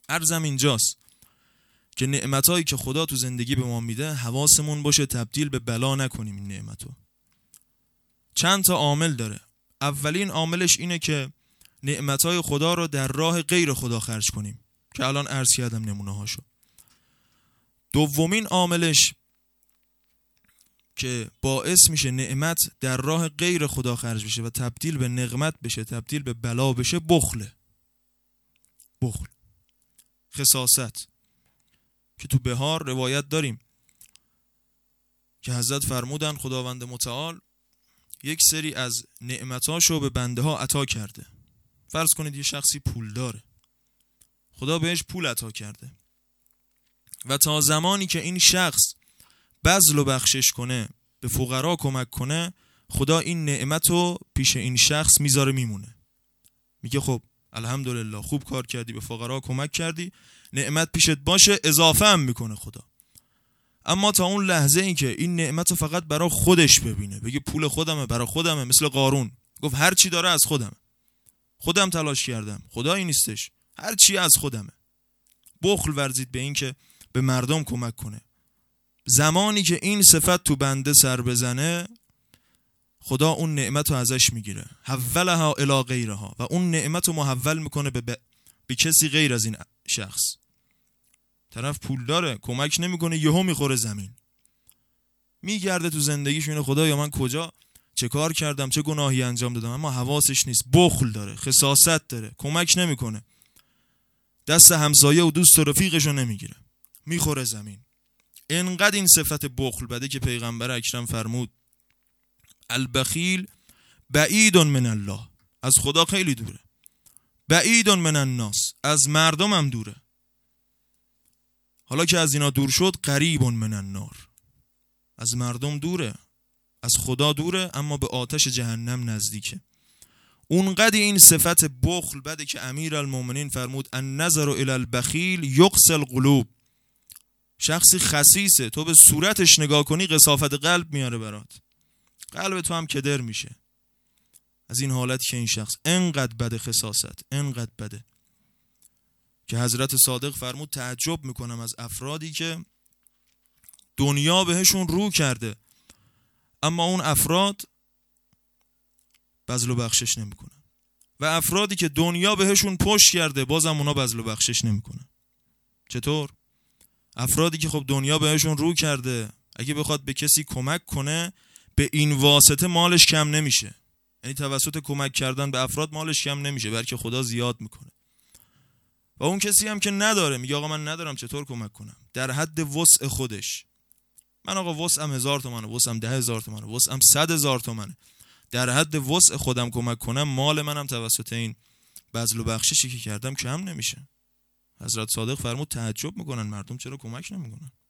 عرضم اینجاست که نعمتایی که خدا تو زندگی به ما میده حواسمون باشه تبدیل به بلا نکنیم این نعمتو. چند تا عامل داره. اولین عاملش اینه که نعمتای خدا رو در راه غیر خدا خرج کنیم که الان عرض کردم نمونه هاشو. دومین عاملش که باعث میشه نعمت در راه غیر خدا خرج بشه و تبدیل به نقمت بشه، تبدیل به بلا بشه، بخل، خساست، که تو بهار روایت داریم که حضرت فرمودن خداوند متعال یک سری از نعمتاشو به بنده ها عطا کرده. فرض کنید یه شخصی پول داره، خدا بهش پول عطا کرده و تا زمانی که این شخص بذل و بخشش کنه، به فقرا کمک کنه، خدا این نعمتو پیش این شخص میذاره میمونه. میگه خب الحمدلله خوب کار کردی، به فقرا کمک کردی، نعمت پیشت باشه، اضافه هم میکنه خدا. اما تا اون لحظه این که این نعمتو فقط برای خودش ببینه، بگه پول خودمه، برای خودمه، مثل قارون گفت هر چی داره از خودمه، خودم تلاش کردم، خدایی نیستش، هر چی از خودمه. بخل ورزید به این که به مردم کمک کنه. زمانی که این صفت تو بنده سر بزنه، خدا اون نعمت رو ازش میگیره، حولها الی غیرها، و اون نعمت رو محول میکنه به کسی غیر از این شخص. طرف پول داره، کمک نمیکنه، یهو میخوره زمین، میگرده تو زندگیش اینه خدایا من کجا چه کار کردم، چه گناهی انجام دادم، اما حواسش نیست، بخل داره، خساست داره، کمک نمیکنه، دست همسایه و دوست و رفیقشو نمیگیره، میخوره زمین. انقدر این صفت بخل بده که پیغمبر اکرم فرمود البخیل بعید من الله، از خدا خیلی دوره، بعید من الناس، از مردم هم دوره، حالا که از اینا دور شد قریب من النار، از مردم دوره، از خدا دوره، اما به آتش جهنم نزدیکه. اونقدر این صفت بخل بده که امیرالمومنین فرمود النظر الی البخیل یقسل القلوب. شخصی خسیسه، تو به صورتش نگاه کنی قسافت قلب میاره برات، قلب تو هم کدر میشه از این حالت که این شخص انقدر بده، خساست انقدر بده که حضرت صادق فرمود تعجب میکنم از افرادی که دنیا بهشون رو کرده اما اون افراد بذل و بخشش نمیکنن، و افرادی که دنیا بهشون پشت کرده بازم اونا بذل و بخشش نمیکنن. چطور؟ افرادی که خب دنیا بهشون رو کرده اگه بخواد به کسی کمک کنه به این واسطه مالش کم نمیشه، یعنی توسط کمک کردن به افراد مالش کم نمیشه بلکه خدا زیاد میکنه. و اون کسی هم که نداره میگه آقا من ندارم چطور کمک کنم، در حد وسع خودش، من آقا وسعم 1000 تومنه، وسعم 10,000 تومنه، وسعم 100,000 تومنه، در حد وسع خودم کمک کنم، مال منم توسط این بذل و بخششی که کردم کم نمیشه. حضرت صادق فرمود تعجب میکنن مردم چرا کمک نمیکنن.